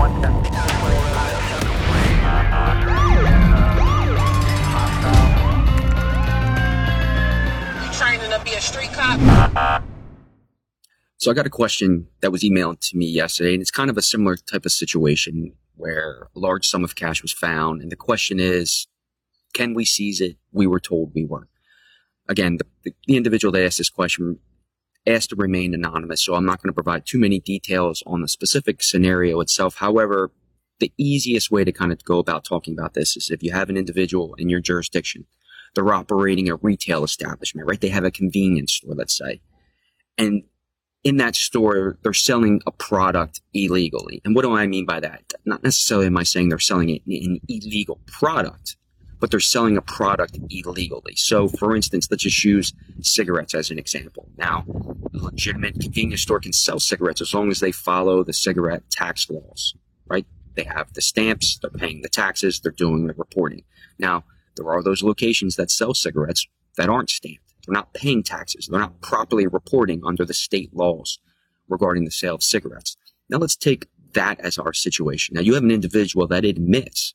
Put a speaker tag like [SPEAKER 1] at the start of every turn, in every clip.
[SPEAKER 1] Training to be a street cop.
[SPEAKER 2] So I got a question that was emailed to me yesterday, and it's kind of a similar type of situation where a large sum of cash was found. And the question is, can we seize it? We were told we weren't. Again, the individual that asked this question asked to remain anonymous, so I'm not going to provide too many details on the specific scenario itself. However, the easiest way to kind of go about talking about this is if you have an individual in your jurisdiction, they're operating a retail establishment, right? They have a convenience store, let's say. And in that store, they're selling a product illegally. And what do I mean by that? Not necessarily am I saying they're selling an illegal product, but they're selling a product illegally. So, for instance, let's just use cigarettes as an example. Now, a legitimate convenience store can sell cigarettes as long as they follow the cigarette tax laws, right? They have the stamps, they're paying the taxes, they're doing the reporting. Now, there are those locations that sell cigarettes that aren't stamped. They're not paying taxes. They're not properly reporting under the state laws regarding the sale of cigarettes. Now let's take that as our situation. Now you have an individual that admits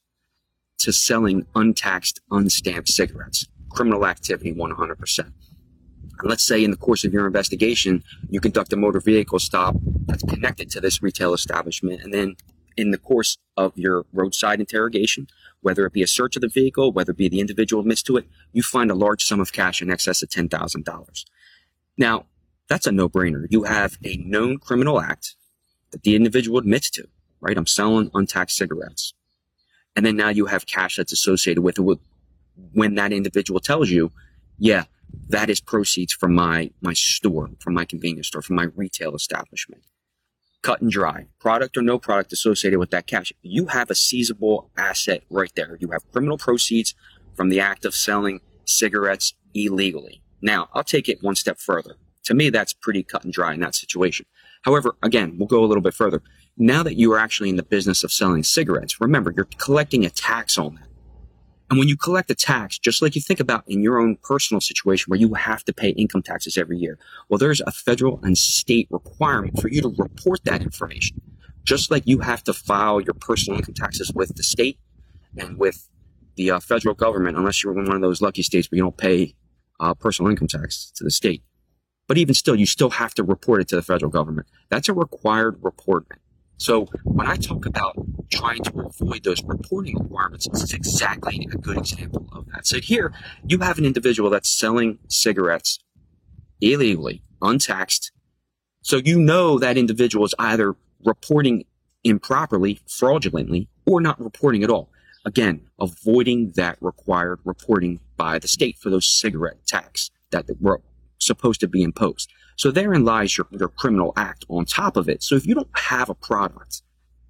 [SPEAKER 2] to selling untaxed, unstamped cigarettes. Criminal activity 100%. And let's say in the course of your investigation, you conduct a motor vehicle stop that's connected to this retail establishment. And then in the course of your roadside interrogation, whether it be a search of the vehicle, whether it be the individual admits to it, you find a large sum of cash in excess of $10,000. Now, that's a no-brainer. You have a known criminal act that the individual admits to, right? I'm selling untaxed cigarettes. And then now you have cash that's associated with it when that individual tells you, yeah, that is proceeds from my store, from my convenience store, from my retail establishment. Cut and dry, product or no product associated with that cash. You have a seizable asset right there. You have criminal proceeds from the act of selling cigarettes illegally. Now, I'll take it one step further. To me, that's pretty cut and dry in that situation. However, again, we'll go a little bit further. Now that you are actually in the business of selling cigarettes, remember, you're collecting a tax on that. And when you collect a tax, just like you think about in your own personal situation where you have to pay income taxes every year, well, there's a federal and state requirement for you to report that information. Just like you have to file your personal income taxes with the state and with the federal government, unless you're in one of those lucky states where you don't pay personal income tax to the state. But even still, you still have to report it to the federal government. That's a required reportment. So when I talk about trying to avoid those reporting requirements, this is exactly a good example of that. So here you have an individual that's selling cigarettes illegally, untaxed. So you know that individual is either reporting improperly, fraudulently, or not reporting at all. Again, avoiding that required reporting by the state for those cigarette tax that were supposed to be imposed. So therein lies your criminal act on top of it. So if you don't have a product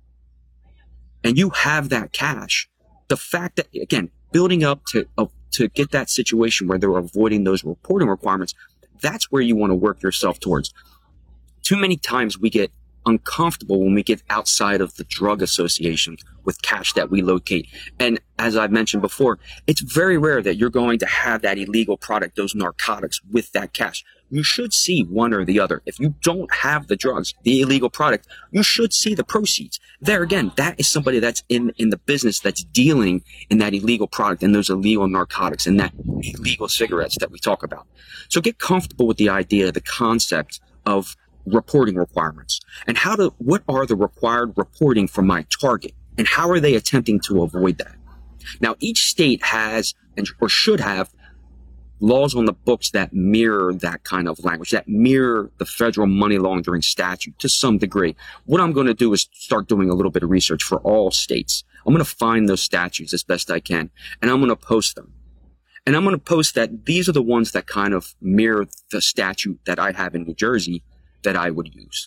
[SPEAKER 2] and you have that cash, the fact that, again, building up to get that situation where they're avoiding those reporting requirements, that's where you want to work yourself towards. Too many times we get uncomfortable when we get outside of the drug association with cash that we locate. And as I've mentioned before, it's very rare that you're going to have that illegal product, those narcotics, with that cash. You should see one or the other. If you don't have the drugs, the illegal product, you should see the proceeds. There again, that is somebody that's in the business that's dealing in that illegal product and those illegal narcotics and that illegal cigarettes that we talk about. So get comfortable with the idea, the concept of reporting requirements and what are the required reporting from my target and how are they attempting to avoid that? Now, each state has or should have laws on the books that mirror that kind of language, that mirror the federal money laundering statute to some degree. What I'm going to do is start doing a little bit of research for all states. I'm going to find those statutes as best I can, and I'm going to post them. And I'm going to post that these are the ones that kind of mirror the statute that I have in New Jersey that I would use.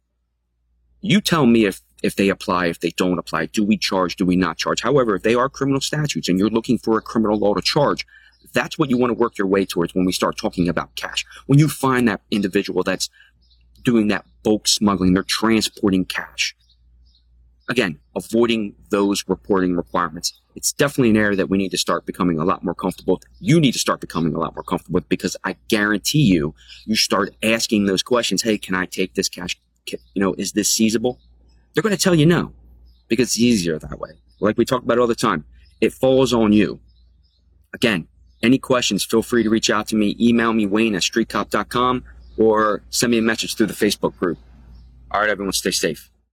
[SPEAKER 2] You tell me if they apply, if they don't apply. Do we charge? Do we not charge? However, if they are criminal statutes and you're looking for a criminal law to charge, that's what you want to work your way towards when we start talking about cash. When you find that individual that's doing that bulk smuggling, they're transporting cash. Again, avoiding those reporting requirements. It's definitely an area that we need to start becoming a lot more comfortable with. You need to start becoming a lot more comfortable with, because I guarantee you start asking those questions. Hey, can I take this cash? Is this seizable? They're going to tell you no. because it's easier that way. Like we talk about all the time, it falls on you. Again, any questions, feel free to reach out to me. Email me, Wayne@streetcop.com, or send me a message through the Facebook group. All right, everyone, stay safe.